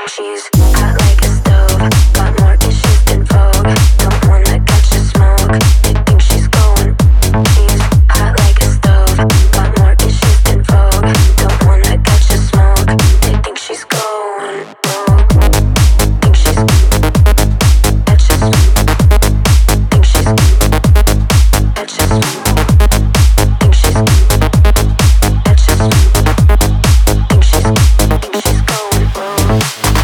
She's hot like a stove, got more issues than Vogue. Don't wanna catch the smoke, they think she's going. She's hot like a stove, got more issues than Vogue. Don't wanna catch the smoke, they think she's going rogue. Think she's catch the smoke. Think she's catch the smoke. Think she's catch the smoke. Think she's going rogue.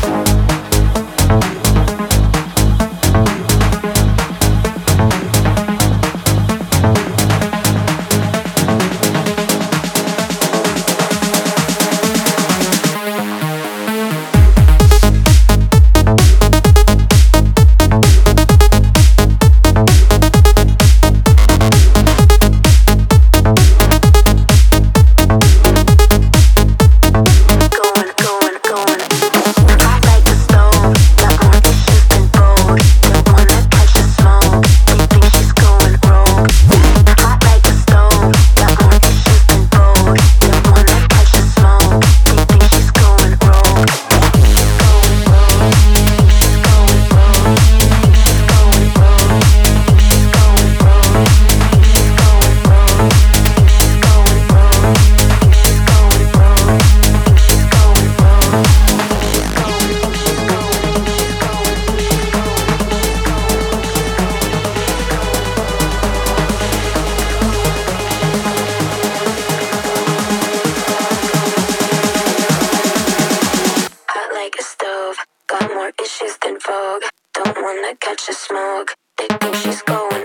Like a stove, got more issues than Vogue. Don't wanna catch the smoke, they think she's going